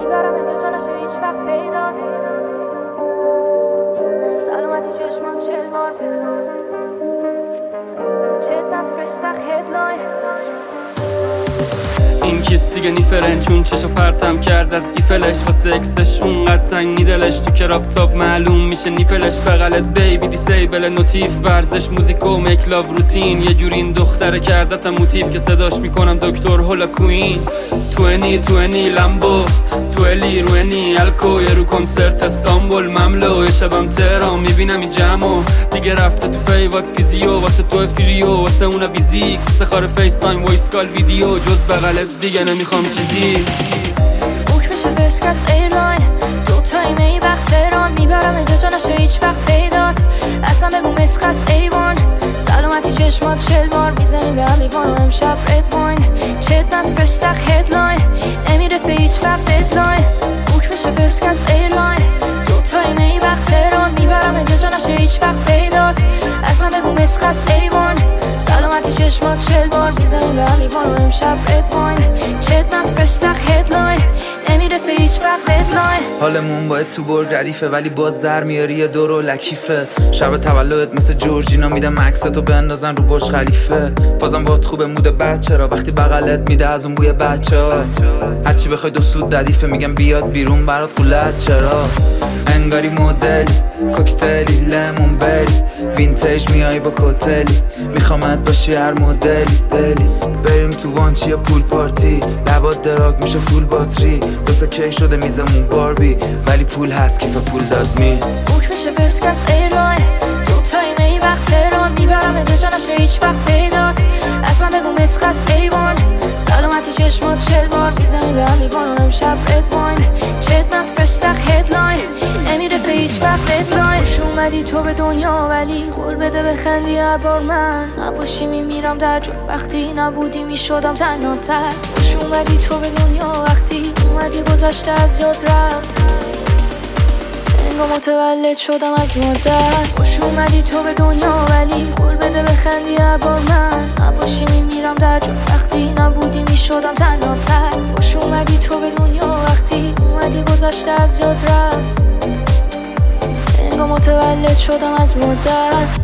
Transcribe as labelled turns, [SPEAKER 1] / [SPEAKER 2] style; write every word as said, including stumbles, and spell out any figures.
[SPEAKER 1] میبرم ات جا نشه هیچ وقت پیدات سلامتی چشمان چل بار چت بس فرش سخت هدلاین
[SPEAKER 2] این کیس دیگه نیفرن چون چشو پرتم کرد از ایفلش واسه اکسش اونقدر تنگی دلش تو کراب تاب معلوم میشه نیپلش بغلت بیبی دیسیبل نوتیف ورزش موزیک و مکلاو روتین یه جوری این دختره کردتم موتیف که صداش میکنم دکتر هولا کوین توینی توینی لمبو تویلی روینی الکو یه رو کنسرت استانبول مملو یه شبم تهران میبینم این جمعو دیگه رفته تو فیوات فیزیو واسه تو فریو واسه اونا بیزیک سخار فیس تایم وایس کال ویدیو جز بغلت دیگه نمیخوام چیزی
[SPEAKER 1] بوک بشه فرست کس ایرلاین دو تایمه ای وقت تهران میبرم ات جا نشه هیچ وقت پیدات اصلا بگو مسخص ایوان سلامتی چشمات چل بار میزنیم به هم ایوان و امشب رد واین چت بس فرش سخت هدلاین نمیرسه هیچ وقت ددلاین بوک بشه فرست کس ایرلاین دو تایمه ای وقت تهران میبرم ات جا نشه هیچ وقت پیدات اصلا بگو مسخص ایوان سلامتی چشمات چل بار میزنیم به هم ایوان و امشب رد واین چت بس فرش سخت هدلاین نمیرسه هیچ وقت ددلاین
[SPEAKER 3] حالمون باید تو برگ ردیفه ولی باز در میاری یه دور و لکیفه شب تولدت مثل جورجینا میدم عکستو بندازن رو برج خلیفه بازم باهات خوبه مود بچه را وقتی بغلت میده از اون بوی بچه ها هرچی بخوای دو سود ردیفه میگم بیاد بیرون برات خولت چرا انگاری مدلی کوکتلی لیمون بری وینتیج میای با کوتلی میخوامت باشی هر مدلی بلی بریم تو وانچی یا پول پارتی لبات دراگ میشه فول باتری دوستا کی شده میزمون باربی ولی پول هست کیف پول داد می
[SPEAKER 1] بوک بشه فرست کس ایرلاین دو تایمه ای وقت تهران میبرم ات جا نشه هیچ وقت پیدات اصلا بگو مسخص ایوان سلامتی چشمات چل بار میزنیم به هم ایوان و امشب رد واین چت بس فرش سخت هدلاین نمیرسه هیچ وقت ددلاین خوش اومدی تو به دنیا ولی قول بده بخندی هر بار من نباشی میمیرم در جو وقتی نبودی میشدم تنها تر خوش اومدی تو به دنیا وقتی اومدی گذشته از یاد رفت انگار متولد شدم از مادر خوش اومدی تو به دنیا ولی قول بده بخندی هر بار من نباشی میمیرم در جو وقتی نبودی میشدم تنها تر خوش اومدی تو به دنیا وقتی اومدی گذشته از یاد رفت انگار متولد شدم از مادر